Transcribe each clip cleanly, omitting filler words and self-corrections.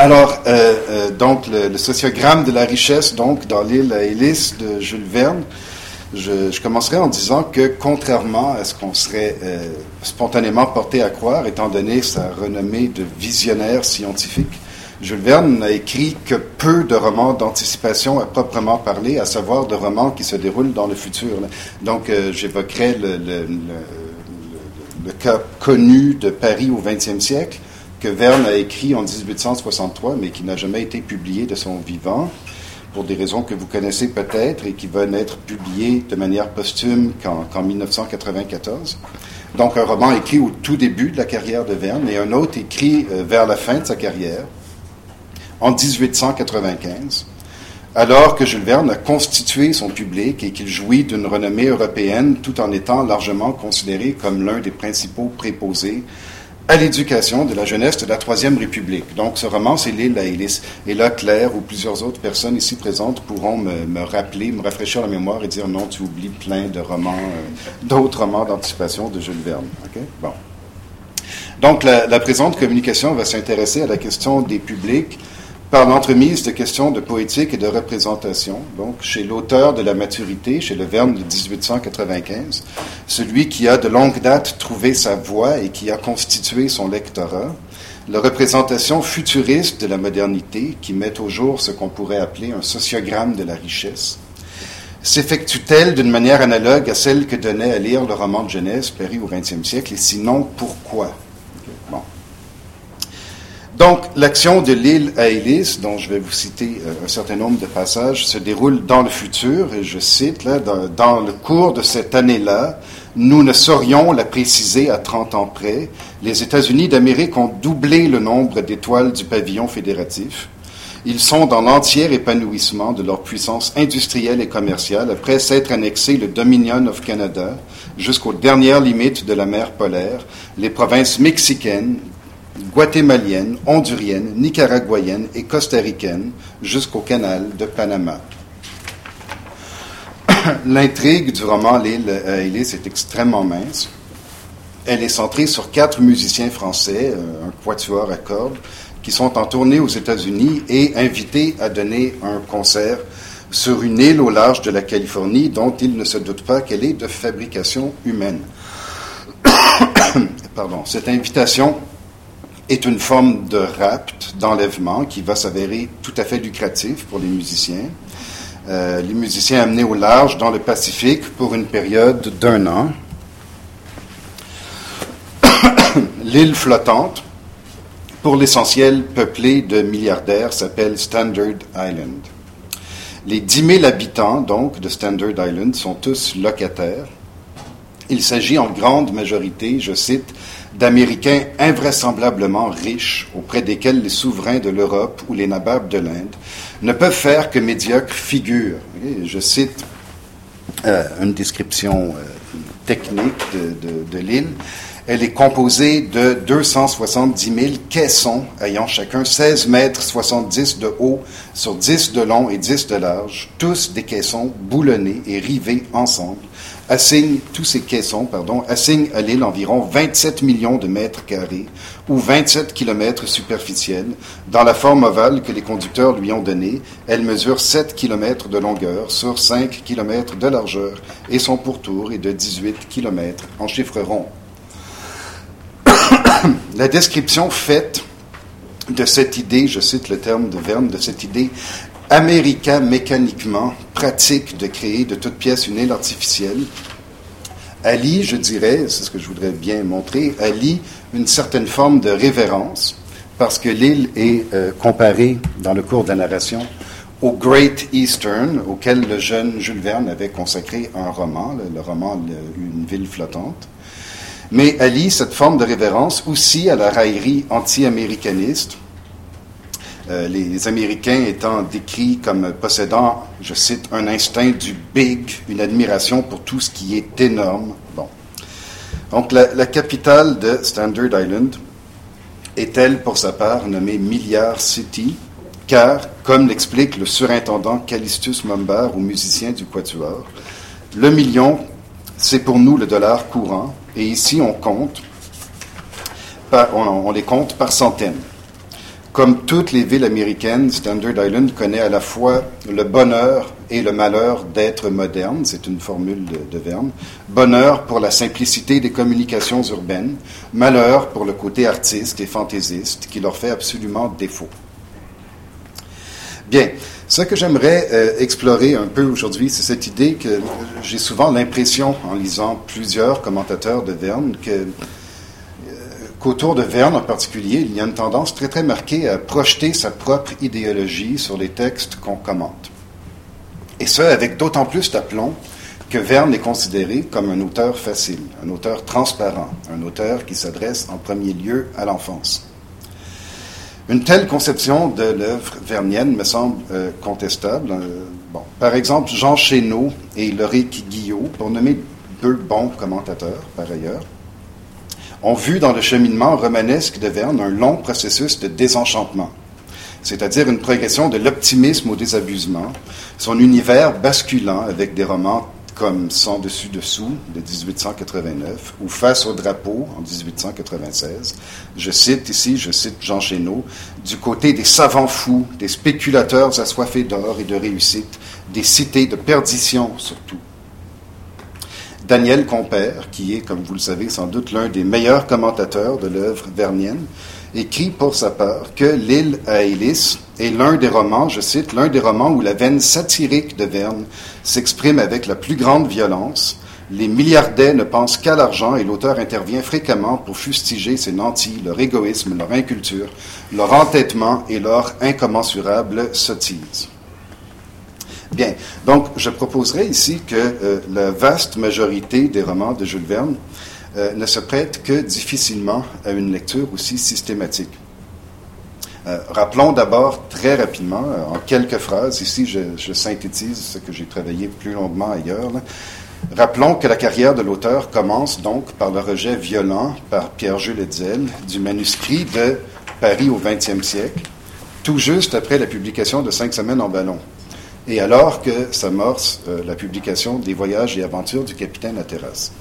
Donc, le sociogramme de la richesse, donc, dans l'île à Hélice de Jules Verne, je commencerai en disant que, contrairement à ce qu'on serait spontanément porté à croire, étant donné sa renommée de visionnaire scientifique, Jules Verne n'a écrit que peu de romans d'anticipation à proprement parler, à savoir de romans qui se déroulent dans le futur. Donc, j'évoquerai le cas connu de Paris au XXe siècle, que Verne a écrit en 1863, mais qui n'a jamais été publié de son vivant, pour des raisons que vous connaissez peut-être, et qui va n'être publié de manière posthume qu'en 1994. Donc, un roman écrit au tout début de la carrière de Verne, et un autre écrit vers la fin de sa carrière, en 1895, alors que Jules Verne a constitué son public et qu'il jouit d'une renommée européenne tout en étant largement considéré comme l'un des principaux préposés à l'éducation de la jeunesse de la Troisième République. Donc, ce roman, c'est l'île à Hélice. Et là, Claire ou plusieurs autres personnes ici présentes pourront me rappeler, me rafraîchir la mémoire et dire non, tu oublies plein de romans, d'autres romans d'anticipation de Jules Verne. Okay? Bon. Donc, la présente communication va s'intéresser à la question des publics par l'entremise de questions de poétique et de représentation, donc chez l'auteur de la maturité, chez le Verne de 1895, celui qui a de longue date trouvé sa voie et qui a constitué son lectorat, la représentation futuriste de la modernité qui met au jour ce qu'on pourrait appeler un sociogramme de la richesse, s'effectue-t-elle d'une manière analogue à celle que donnait à lire le roman de jeunesse paru au XXe siècle, et sinon, pourquoi? Bon. Donc, l'action de l'île à Hélice, dont je vais vous citer un certain nombre de passages, se déroule dans le futur, et je cite, là, dans le cours de cette année-là, nous ne saurions la préciser à 30 ans près, les États-Unis d'Amérique ont doublé le nombre d'étoiles du pavillon fédératif. Ils sont dans l'entier épanouissement de leur puissance industrielle et commerciale après s'être annexé le Dominion of Canada jusqu'aux dernières limites de la mer polaire, les provinces mexicaines, guatémalienne, hondurienne, nicaraguayenne et costaricaine jusqu'au canal de Panama. L'intrigue du roman L'île à Hélice est extrêmement mince. Elle est centrée sur 4 musiciens français, un quatuor à cordes, qui sont en tournée aux États-Unis et invités à donner un concert sur une île au large de la Californie dont ils ne se doutent pas qu'elle est de fabrication humaine. Pardon. Cette invitation est une forme de rapt, d'enlèvement, qui va s'avérer tout à fait lucratif pour les musiciens. Les musiciens amenés au large dans le Pacifique pour une période d'1 an. L'île flottante, pour l'essentiel peuplée de milliardaires, s'appelle Standard Island. Les 10 000 habitants, donc, de Standard Island sont tous locataires. Il s'agit en grande majorité, je cite, d'Américains invraisemblablement riches, auprès desquels les souverains de l'Europe ou les nababs de l'Inde ne peuvent faire que médiocre figure. Je cite une description technique de l'île. Elle est composée de 270 000 caissons ayant chacun 16 mètres 70 de haut sur 10 de long et 10 de large, tous des caissons boulonnés et rivés ensemble, tous ces caissons assignent à l'île environ 27 millions de mètres carrés ou 27 kilomètres superficiels. Dans la forme ovale que les conducteurs lui ont donnée, elle mesure 7 kilomètres de longueur sur 5 kilomètres de largeur et son pourtour est de 18 kilomètres en chiffre rond. La description faite de cette idée, je cite le terme de Verne, de cette idée américa-mécaniquement pratique de créer de toutes pièces une île artificielle, allie, je dirais, c'est ce que je voudrais bien montrer, allie une certaine forme de révérence, parce que l'île est comparée dans le cours de la narration au Great Eastern, auquel le jeune Jules Verne avait consacré un roman, le roman Une ville flottante, mais allie cette forme de révérence aussi à la raillerie anti-américaniste, les Américains étant décrits comme possédant, je cite, un instinct du big, une admiration pour tout ce qui est énorme. Bon. Donc, la capitale de Standard Island est-elle, pour sa part, nommée Milliard City, car, comme l'explique le surintendant Callistus Mumbard aux musiciens du Quatuor, le million, c'est pour nous le dollar courant, et ici on les compte par centaines. Comme toutes les villes américaines, Standard Island connaît à la fois le bonheur et le malheur d'être moderne. C'est une formule de Verne. Bonheur pour la simplicité des communications urbaines, malheur pour le côté artiste et fantaisiste qui leur fait absolument défaut. Bien, ce que j'aimerais explorer un peu aujourd'hui, c'est cette idée que j'ai souvent l'impression, en lisant plusieurs commentateurs de Verne, qu'autour de Verne en particulier, il y a une tendance très très marquée à projeter sa propre idéologie sur les textes qu'on commente. Et ce, avec d'autant plus d'aplomb que Verne est considéré comme un auteur facile, un auteur transparent, un auteur qui s'adresse en premier lieu à l'enfance. Une telle conception de l'œuvre vernienne me semble contestable. Par exemple, Jean Chénault et Loric Guillot, pour nommer deux bons commentateurs par ailleurs, ont vu dans le cheminement romanesque de Verne un long processus de désenchantement, c'est-à-dire une progression de l'optimisme au désabusement, son univers basculant avec des romans comme Sans dessus dessous de 1889 ou Face au drapeau en 1896. Je cite Jean Chénault, du côté des savants fous, des spéculateurs assoiffés d'or et de réussite, des cités de perdition surtout. Daniel Compère, qui est, comme vous le savez, sans doute l'un des meilleurs commentateurs de l'œuvre vernienne, écrit pour sa part que L'île à Hélice est l'un des romans, je cite, l'un des romans où la veine satirique de Verne s'exprime avec la plus grande violence. Les milliardaires ne pensent qu'à l'argent et l'auteur intervient fréquemment pour fustiger ses nantis, leur égoïsme, leur inculture, leur entêtement et leur incommensurable sottise. Bien, donc je proposerai ici que la vaste majorité des romans de Jules Verne ne se prête que difficilement à une lecture aussi systématique. Rappelons d'abord très rapidement, en quelques phrases, ici je synthétise ce que j'ai travaillé plus longuement ailleurs, rappelons que la carrière de l'auteur commence donc par le rejet violent par Pierre-Jules Hetzel du manuscrit de Paris au XXe siècle, tout juste après la publication de 5 semaines en ballon. Et alors que s'amorce la publication des Voyages et aventures du capitaine Hatteras.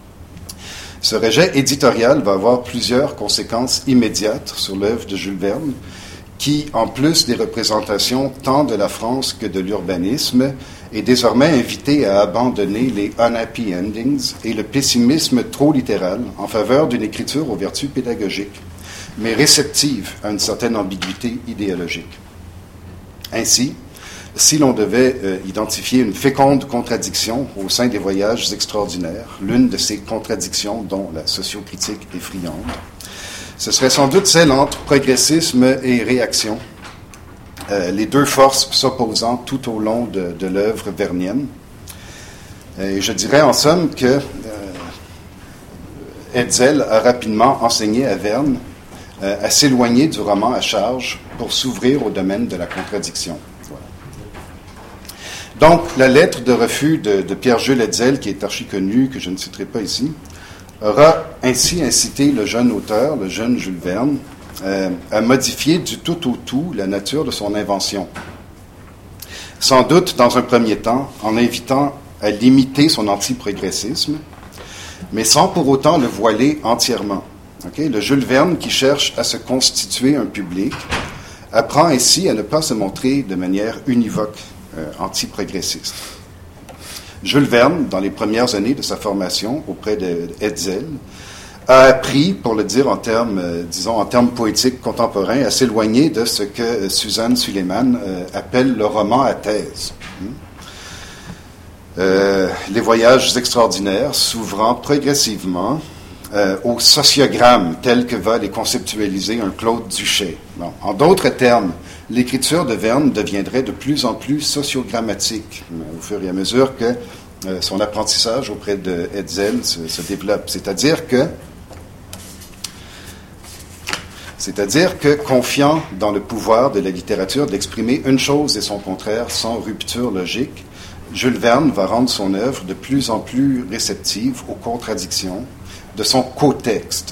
Ce rejet éditorial va avoir plusieurs conséquences immédiates sur l'œuvre de Jules Verne, qui, en plus des représentations tant de la France que de l'urbanisme, est désormais invité à abandonner les unhappy endings et le pessimisme trop littéral en faveur d'une écriture aux vertus pédagogiques, mais réceptive à une certaine ambiguïté idéologique. Ainsi, si l'on devait identifier une féconde contradiction au sein des Voyages extraordinaires, l'une de ces contradictions dont la sociocritique est friande, ce serait sans doute celle entre progressisme et réaction, les deux forces s'opposant tout au long de l'œuvre vernienne. Et je dirais en somme que Hetzel a rapidement enseigné à Verne à s'éloigner du roman à charge pour s'ouvrir au domaine de la contradiction. Donc, la lettre de refus de Pierre-Jules Hetzel, qui est archi-connue, que je ne citerai pas ici, aura ainsi incité le jeune auteur, le jeune Jules Verne, à modifier du tout au tout la nature de son invention. Sans doute, dans un premier temps, en invitant à limiter son antiprogressisme, mais sans pour autant le voiler entièrement. Le Jules Verne qui cherche à se constituer un public apprend ainsi à ne pas se montrer de manière univoque antiprogressiste. Jules Verne, dans les premières années de sa formation auprès de Hetzel, a appris, pour le dire en termes poétiques contemporains, à s'éloigner de ce que Suzanne Suleiman appelle le roman à thèse. Les Voyages extraordinaires s'ouvrant progressivement au sociogramme tel que va les conceptualiser un Claude Duchet. Bon. En d'autres termes, l'écriture de Verne deviendrait de plus en plus sociogrammatique au fur et à mesure que son apprentissage auprès de Hetzel se développe. C'est-à-dire que, confiant dans le pouvoir de la littérature d'exprimer une chose et son contraire sans rupture logique, Jules Verne va rendre son œuvre de plus en plus réceptive aux contradictions de son co-texte.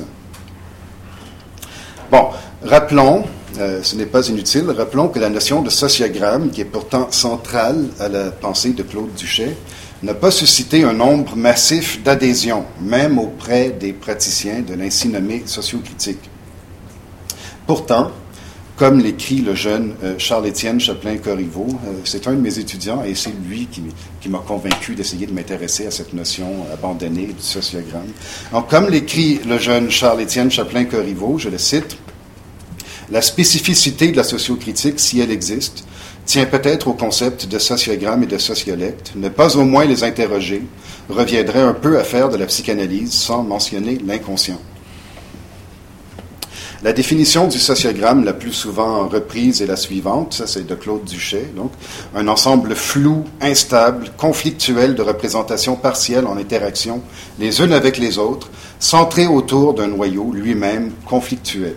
Bon, rappelons, ce n'est pas inutile, rappelons que la notion de sociogramme, qui est pourtant centrale à la pensée de Claude Duchet, n'a pas suscité un nombre massif d'adhésions, même auprès des praticiens de l'ainsi nommée sociocritique. Pourtant, comme l'écrit le jeune Charles-Étienne Chapelain-Corriveau. C'est un de mes étudiants et c'est lui qui m'a convaincu d'essayer de m'intéresser à cette notion abandonnée du sociogramme. Donc, comme l'écrit le jeune Charles-Étienne Chapelain-Corriveau, je le cite, « La spécificité de la sociocritique, si elle existe, tient peut-être au concept de sociogramme et de sociolecte. Ne pas au moins les interroger reviendrait un peu à faire de la psychanalyse sans mentionner l'inconscient. » La définition du sociogramme la plus souvent reprise est la suivante, ça c'est de Claude Duchet, donc un ensemble flou, instable, conflictuel de représentations partielles en interaction les unes avec les autres, centré autour d'un noyau lui-même conflictuel.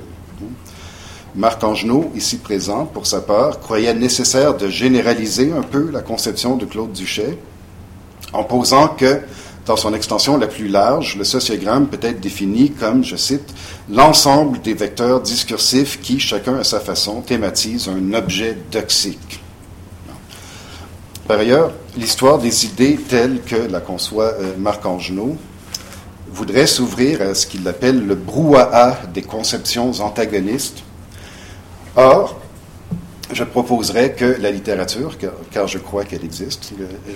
Marc Angenot, ici présent, pour sa part, croyait nécessaire de généraliser un peu la conception de Claude Duchet en posant que, dans son extension la plus large, le sociogramme peut être défini comme, je cite, l'ensemble des vecteurs discursifs qui, chacun à sa façon, thématisent un objet doxique. Par ailleurs, l'histoire des idées telles que la conçoit Marc Angenot voudrait s'ouvrir à ce qu'il appelle le brouhaha des conceptions antagonistes. Or, je proposerais que la littérature, car je crois qu'elle existe,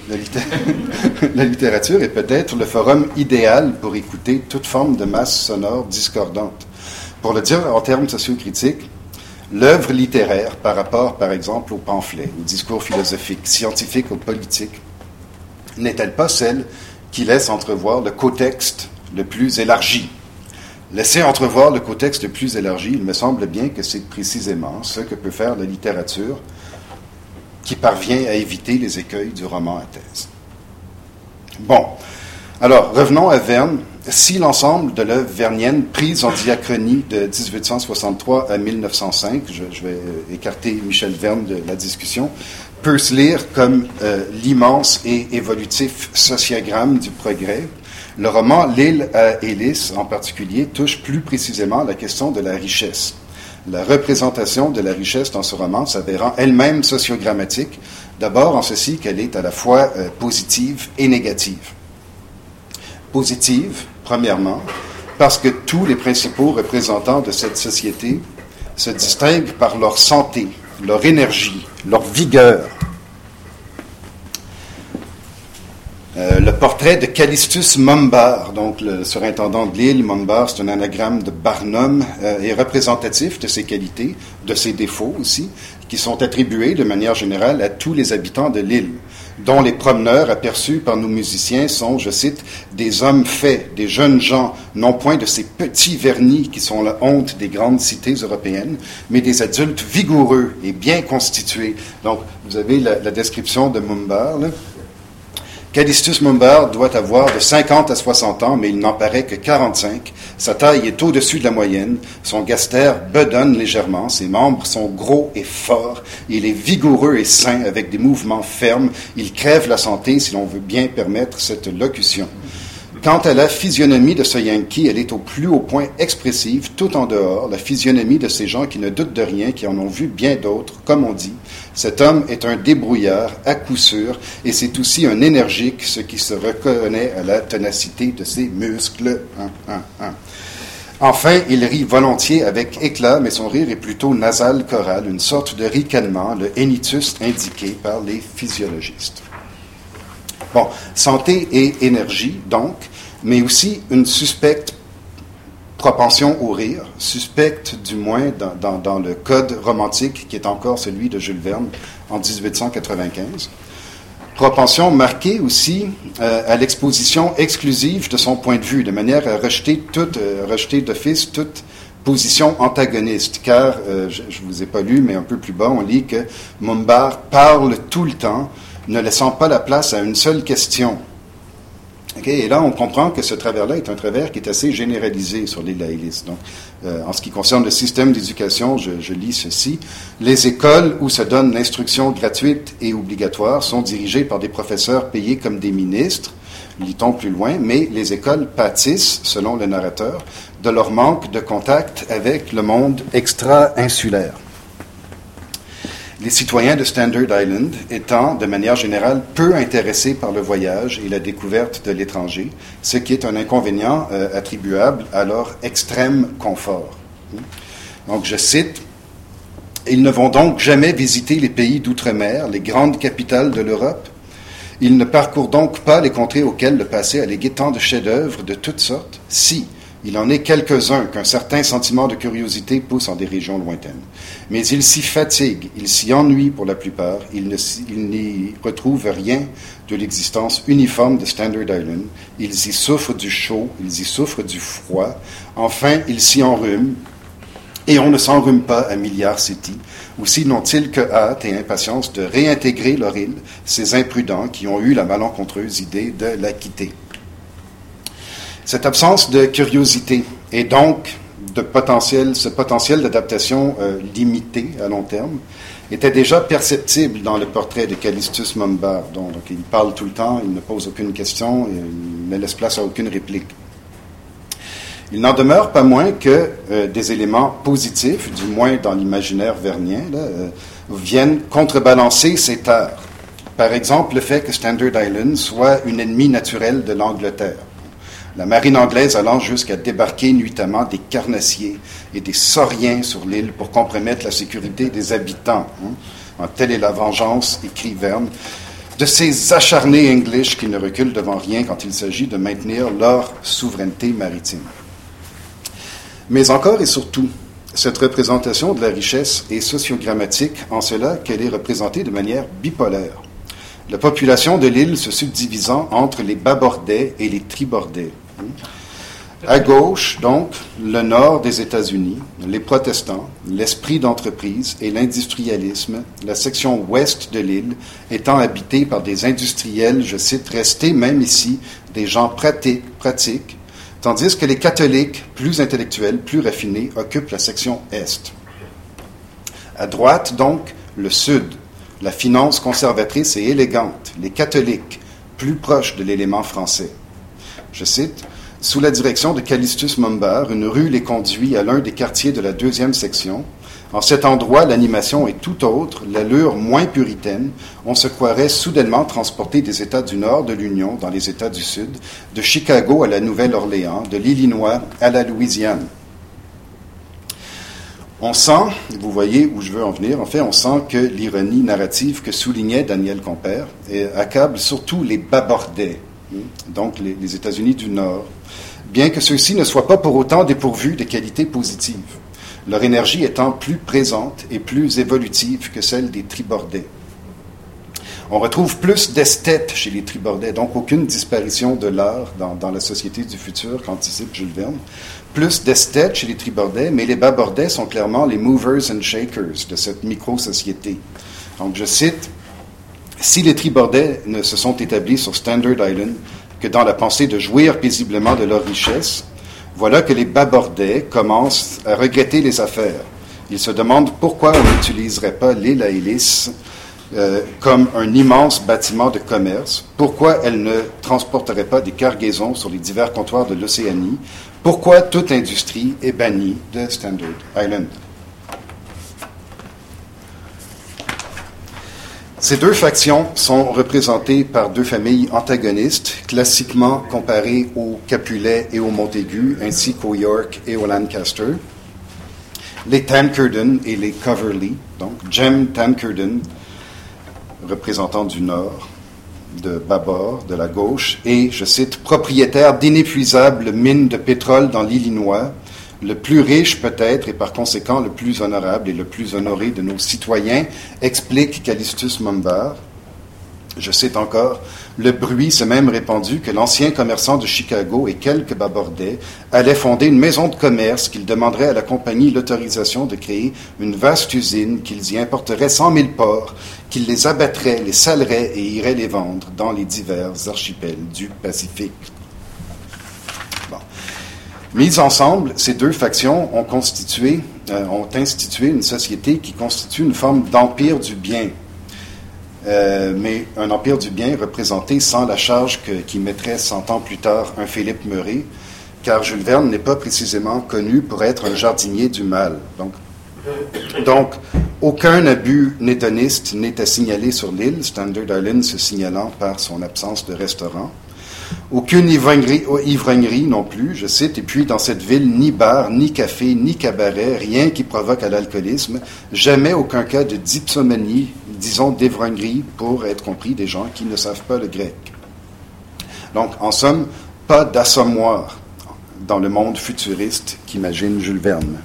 la littérature est peut-être le forum idéal pour écouter toute forme de masse sonore discordante. Pour le dire en termes sociocritiques, l'œuvre littéraire par rapport, par exemple, au pamphlet, au discours philosophique, scientifique ou politique, n'est-elle pas celle qui laisse entrevoir le contexte le plus élargi? Laisser entrevoir le contexte le plus élargi, il me semble bien que c'est précisément ce que peut faire la littérature qui parvient à éviter les écueils du roman à thèse. Bon, alors revenons à Verne. Si l'ensemble de l'œuvre vernienne prise en diachronie de 1863 à 1905, je vais écarter Michel Verne de la discussion, peut se lire comme l'immense et évolutif sociogramme du progrès, le roman L'île à Hélice, en particulier, touche plus précisément la question de la richesse. La représentation de la richesse dans ce roman s'avérant elle-même sociogrammatique, d'abord en ceci qu'elle est à la fois positive et négative. Positive, premièrement, parce que tous les principaux représentants de cette société se distinguent par leur santé, leur énergie, leur vigueur. Le portrait de Callistus Mombart, donc le surintendant de l'île, Mombart, c'est un anagramme de Barnum, est représentatif de ses qualités, de ses défauts aussi, qui sont attribués de manière générale à tous les habitants de l'île, dont les promeneurs aperçus par nos musiciens sont, je cite, des hommes faits, des jeunes gens, non point de ces petits vernis qui sont la honte des grandes cités européennes, mais des adultes vigoureux et bien constitués. Donc, vous avez la description de Mombart, là. Callistus Mombart doit avoir de 50 à 60 ans, mais il n'en paraît que 45. Sa taille est au-dessus de la moyenne. Son gaster bedonne légèrement. Ses membres sont gros et forts. Il est vigoureux et sain, avec des mouvements fermes. Il crève la santé, si l'on veut bien permettre cette locution. Quant à la physionomie de ce Yankee, elle est au plus haut point expressive, tout en dehors, la physionomie de ces gens qui ne doutent de rien, qui en ont vu bien d'autres, comme on dit. Cet homme est un débrouillard, à coup sûr, et c'est aussi un énergique, ce qui se reconnaît à la ténacité de ses muscles. Enfin, il rit volontiers avec éclat, mais son rire est plutôt nasal choral, une sorte de ricanement, le hennitus indiqué par les physiologistes. Bon, santé et énergie, donc, mais aussi une suspecte propension au rire, suspecte du moins dans le code romantique qui est encore celui de Jules Verne en 1895. Propension marquée aussi à l'exposition exclusive de son point de vue, de manière à rejeter d'office toute position antagoniste, car, je ne vous ai pas lu, mais un peu plus bas, on lit que Mombart parle tout le temps, ne laissant pas la place à une seule question. Okay? Et là, on comprend que ce travers-là est un travers qui est assez généralisé sur l'île à Hélice. Donc, en ce qui concerne le système d'éducation, je lis ceci. Les écoles où se donne l'instruction gratuite et obligatoire sont dirigées par des professeurs payés comme des ministres, lit-on plus loin, mais les écoles pâtissent, selon le narrateur, de leur manque de contact avec le monde extra-insulaire. Les citoyens de Standard Island étant, de manière générale, peu intéressés par le voyage et la découverte de l'étranger, ce qui est un inconvénient attribuable à leur extrême confort. Donc, je cite, Ils ne vont donc jamais visiter les pays d'outre-mer, les grandes capitales de l'Europe. Ils ne parcourent donc pas les contrées auxquelles le passé a légué tant de chefs-d'œuvre de toutes sortes, si il en est quelques-uns qu'un certain sentiment de curiosité pousse en des régions lointaines. Mais ils s'y fatiguent, ils s'y ennuient pour la plupart, ils n'y retrouvent rien de l'existence uniforme de Standard Island, ils y souffrent du chaud, ils y souffrent du froid, enfin ils s'y enrhument, et on ne s'enrhume pas à Milliard City. Aussi n'ont-ils que hâte et impatience de réintégrer leur île, ces imprudents qui ont eu la malencontreuse idée de la quitter. Cette absence de curiosité et donc ce potentiel d'adaptation limité à long terme était déjà perceptible dans le portrait de Callistus Mumbard. Donc il parle tout le temps, il ne pose aucune question, il ne laisse place à aucune réplique. Il n'en demeure pas moins que des éléments positifs, du moins dans l'imaginaire vernien, viennent contrebalancer ces tares. Par exemple, le fait que Standard Island soit une ennemie naturelle de l'Angleterre. La marine anglaise allant jusqu'à débarquer nuitamment des carnassiers et des sauriens sur l'île pour compromettre la sécurité des habitants. Telle est la vengeance, écrit Verne, de ces acharnés English qui ne reculent devant rien quand il s'agit de maintenir leur souveraineté maritime. Mais encore et surtout, cette représentation de la richesse est sociogrammatique en cela qu'elle est représentée de manière bipolaire. La population de l'île se subdivisant entre les Babordais et les Tribordais. À gauche, donc, le nord des États-Unis, les protestants, l'esprit d'entreprise et l'industrialisme, la section ouest de l'île étant habitée par des industriels, je cite, restés même ici, des gens pratiques, tandis que les catholiques, plus intellectuels, plus raffinés, occupent la section est. À droite, donc, le sud, la finance conservatrice et élégante, les catholiques, plus proches de l'élément français. Je cite, « Sous la direction de Callistus Mumbard, une rue les conduit à l'un des quartiers de la deuxième section. En cet endroit, l'animation est tout autre, l'allure moins puritaine. On se croirait soudainement transporté des États du Nord de l'Union dans les États du Sud, de Chicago à la Nouvelle-Orléans, de l'Illinois à la Louisiane. » On sent, vous voyez où je veux en venir, en fait, on sent que l'ironie narrative que soulignait Daniel Compère accable surtout les Babordais, donc les États-Unis du Nord, bien que ceux-ci ne soient pas pour autant dépourvus de qualités positives, leur énergie étant plus présente et plus évolutive que celle des Tribordais. On retrouve plus d'esthètes chez les Tribordais, donc aucune disparition de l'art dans la société du futur qu'anticipe Jules Verne. Plus d'esthètes chez les Tribordais, mais les Babordais sont clairement les movers and shakers de cette micro-société. Donc je cite, « Si les Tribordais ne se sont établis sur Standard Island que dans la pensée de jouir paisiblement de leur richesse, voilà que les Babordais commencent à regretter les affaires. Ils se demandent pourquoi on n'utiliserait pas l'île à hélice comme un immense bâtiment de commerce, pourquoi elle ne transporterait pas des cargaisons sur les divers comptoirs de l'Océanie, pourquoi toute industrie est bannie de Standard Island. » Ces deux factions sont représentées par deux familles antagonistes, classiquement comparées aux Capulet et aux Montaigu, ainsi qu'aux York et aux Lancaster. Les Tankerden et les Coverley, donc Jem Tankerden, représentant du Nord, de Babord, de la gauche, et, je cite, propriétaire d'inépuisables mines de pétrole dans l'Illinois, le plus riche peut-être et par conséquent le plus honorable et le plus honoré de nos citoyens, explique Callistus Mumbard. Je cite encore, le bruit s'est même répandu que l'ancien commerçant de Chicago et quelques Babordais allaient fonder une maison de commerce qu'ils demanderaient à la compagnie l'autorisation de créer une vaste usine, qu'ils y importeraient 100 000 porcs, qu'ils les abattraient, les saleraient et iraient les vendre dans les divers archipels du Pacifique. Bon. Mises ensemble, ces deux factions ont institué une société qui constitue une forme d'empire du bien. Mais un empire du bien représenté sans la charge qui mettrait 100 ans plus tard un Philippe Meuret, car Jules Verne n'est pas précisément connu pour être un jardinier du mal. Donc aucun abus nétoniste n'est à signaler sur l'île, Standard Island se signalant par son absence de restaurant. Aucune ivrognerie non plus, je cite, et puis dans cette ville, ni bar, ni café, ni cabaret, rien qui provoque à l'alcoolisme, jamais aucun cas de dipsomanie, disons d'ivrognerie, pour être compris des gens qui ne savent pas le grec. Donc, en somme, pas d'assommoir dans le monde futuriste qu'imagine Jules Verne.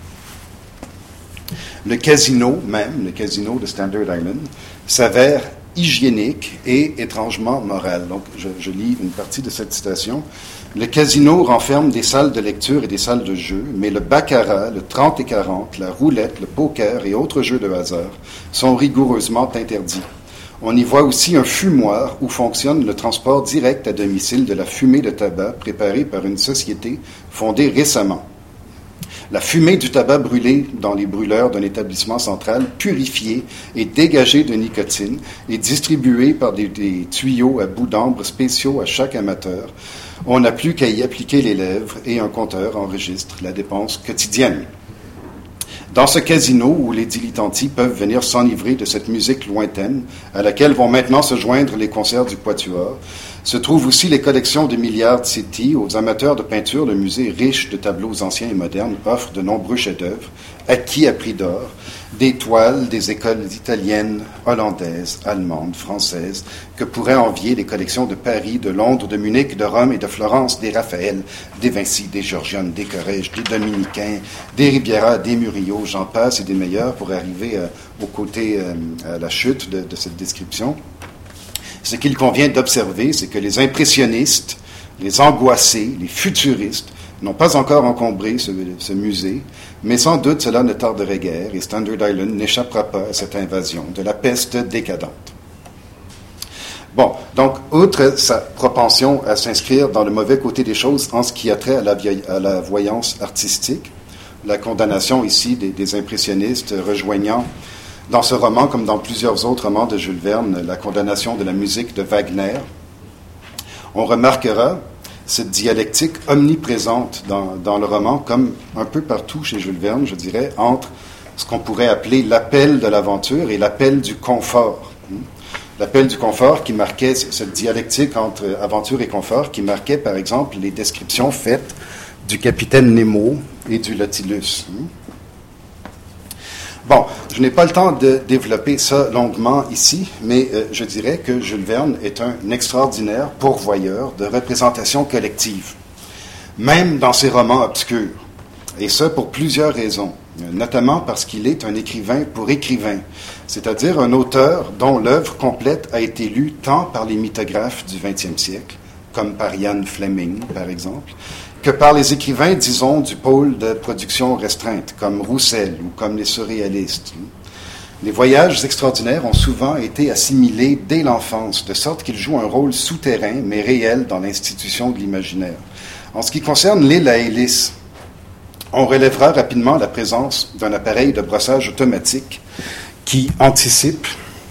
Le casino même, le casino de Standard Island, s'avère hygiénique et étrangement moral. Donc, je lis une partie de cette citation. Le casino renferme des salles de lecture et des salles de jeu, mais le baccarat, le 30 et 40, la roulette, le poker et autres jeux de hasard sont rigoureusement interdits. On y voit aussi un fumoir où fonctionne le transport direct à domicile de la fumée de tabac préparée par une société fondée récemment. La fumée du tabac brûlé dans les brûleurs d'un établissement central, purifiée et dégagée de nicotine, est distribuée par des tuyaux à bout d'ambre spéciaux à chaque amateur. On n'a plus qu'à y appliquer les lèvres et un compteur enregistre la dépense quotidienne. Dans ce casino où les dilettanti peuvent venir s'enivrer de cette musique lointaine, à laquelle vont maintenant se joindre les concerts du Quatuor, se trouvent aussi les collections de Milliard City. Aux amateurs de peinture, le musée riche de tableaux anciens et modernes offre de nombreux chefs-d'œuvre, acquis à prix d'or, des toiles des écoles italiennes, hollandaises, allemandes, françaises, que pourraient envier les collections de Paris, de Londres, de Munich, de Rome et de Florence, des Raphaël, des Vinci, des Giorgione, des Corrège, des Dominicains, des Ribiera, des Murillo, j'en passe, et des meilleurs pour arriver au côté, à la chute de cette description. Ce qu'il convient d'observer, c'est que les impressionnistes, les angoissés, les futuristes n'ont pas encore encombré ce musée, mais sans doute cela ne tarderait guère et Standard Island n'échappera pas à cette invasion de la peste décadente. Bon, donc, outre sa propension à s'inscrire dans le mauvais côté des choses en ce qui a trait à la voyance artistique, la condamnation ici des impressionnistes rejoignant dans ce roman, comme dans plusieurs autres romans de Jules Verne, la condamnation de la musique de Wagner, on remarquera cette dialectique omniprésente dans le roman, comme un peu partout chez Jules Verne, je dirais, entre ce qu'on pourrait appeler l'appel de l'aventure et l'appel du confort. L'appel du confort qui marquait cette dialectique entre aventure et confort, qui marquait, par exemple, les descriptions faites du capitaine Nemo et du Nautilus. Bon, je n'ai pas le temps de développer ça longuement ici, mais je dirais que Jules Verne est un extraordinaire pourvoyeur de représentations collectives, même dans ses romans obscurs, et ça pour plusieurs raisons, notamment parce qu'il est un écrivain pour écrivains, c'est-à-dire un auteur dont l'œuvre complète a été lue tant par les mythographes du XXe siècle, comme par Ian Fleming, par exemple, que par les écrivains, disons, du pôle de production restreinte, comme Roussel ou comme les surréalistes. Les voyages extraordinaires ont souvent été assimilés dès l'enfance, de sorte qu'ils jouent un rôle souterrain, mais réel dans l'institution de l'imaginaire. En ce qui concerne l'île à hélice, on relèvera rapidement la présence d'un appareil de brossage automatique qui anticipe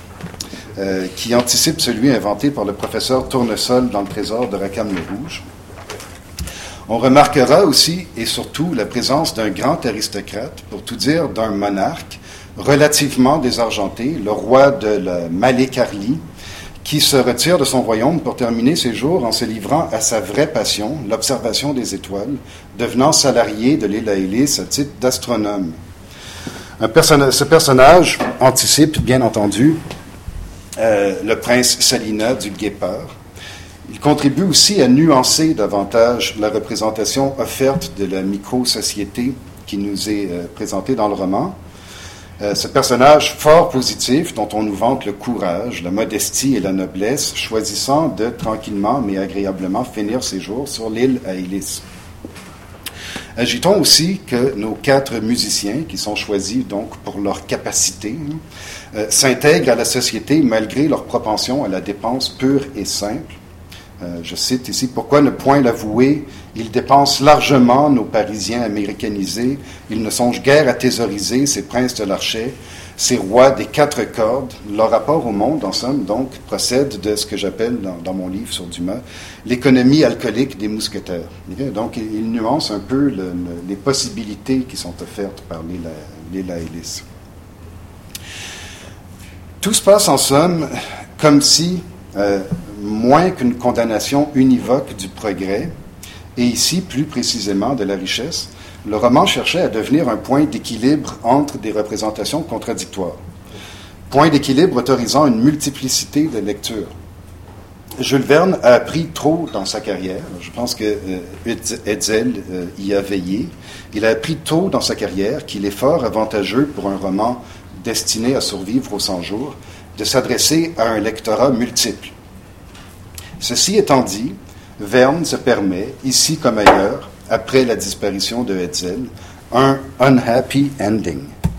celui inventé par le professeur Tournesol dans le trésor de Rackham-le-Rouge. On remarquera aussi et surtout la présence d'un grand aristocrate, pour tout dire d'un monarque, relativement désargenté, le roi de la Malé-Carlie, qui se retire de son royaume pour terminer ses jours en se livrant à sa vraie passion, l'observation des étoiles, devenant salarié de l'île à hélice à titre d'astronome. Ce personnage anticipe, bien entendu, le prince Salina du Guépard. Il contribue aussi à nuancer davantage la représentation offerte de la micro-société qui nous est présentée dans le roman. Ce personnage fort positif dont on nous vante le courage, la modestie et la noblesse, choisissant de tranquillement mais agréablement finir ses jours sur l'île à hélice. Ajoutons aussi que nos 4 musiciens, qui sont choisis donc pour leur capacité, s'intègrent à la société malgré leur propension à la dépense pure et simple. Je cite ici, « Pourquoi ne point l'avouer? Ils dépensent largement nos Parisiens américanisés. Ils ne songent guère à thésauriser ces princes de l'archet, ces rois des 4 cordes. Leur rapport au monde, en somme, donc, procède de ce que j'appelle, dans mon livre sur Dumas, l'économie alcoolique des mousquetaires. » Donc, il nuance un peu les possibilités qui sont offertes par l'île à hélice. Tout se passe, en somme, comme si moins qu'une condamnation univoque du progrès, et ici plus précisément de la richesse, le roman cherchait à devenir un point d'équilibre entre des représentations contradictoires. Point d'équilibre autorisant une multiplicité de lectures. Jules Verne a appris trop dans sa carrière. Je pense que Hetzel y a veillé. Il a appris tôt dans sa carrière qu'il est fort avantageux pour un roman destiné à survivre aux 100 jours de s'adresser à un lectorat multiple. Ceci étant dit, Verne se permet, ici comme ailleurs, après la disparition de Hetzel, un unhappy ending.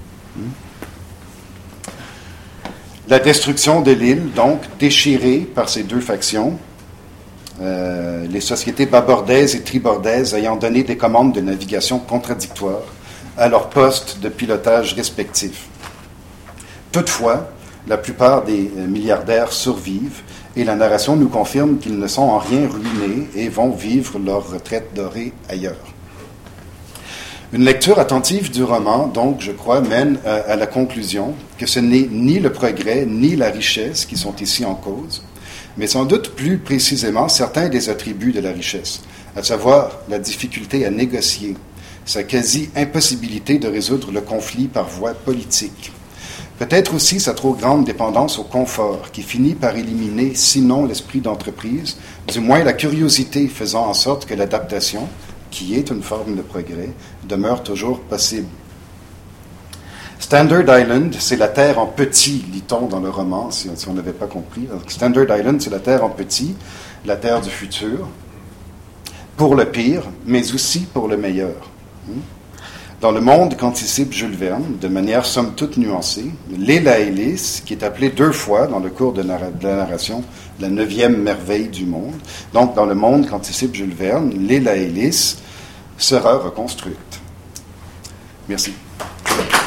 La destruction de l'île, donc, déchirée par ces deux factions, les sociétés babordaises et tribordaises ayant donné des commandes de navigation contradictoires à leurs postes de pilotage respectifs. Toutefois, la plupart des milliardaires survivent et la narration nous confirme qu'ils ne sont en rien ruinés et vont vivre leur retraite dorée ailleurs. Une lecture attentive du roman, donc, je crois, mène à la conclusion que ce n'est ni le progrès ni la richesse qui sont ici en cause, mais sans doute plus précisément certains des attributs de la richesse, à savoir la difficulté à négocier, sa quasi-impossibilité de résoudre le conflit par voie politique. Peut-être aussi sa trop grande dépendance au confort, qui finit par éliminer, sinon l'esprit d'entreprise, du moins la curiosité faisant en sorte que l'adaptation, qui est une forme de progrès, demeure toujours possible. Standard Island, c'est la Terre en petit, lit-on dans le roman, si on n'avait pas compris. Donc, Standard Island, c'est la Terre en petit, la Terre du futur, pour le pire, mais aussi pour le meilleur. Dans le monde qu'anticipe Jules Verne, de manière somme toute nuancée, l'île à hélice, qui est appelée 2 fois dans le cours de la narration la 9e merveille du monde, donc dans le monde qu'anticipe Jules Verne, l'île à hélice sera reconstruite. Merci.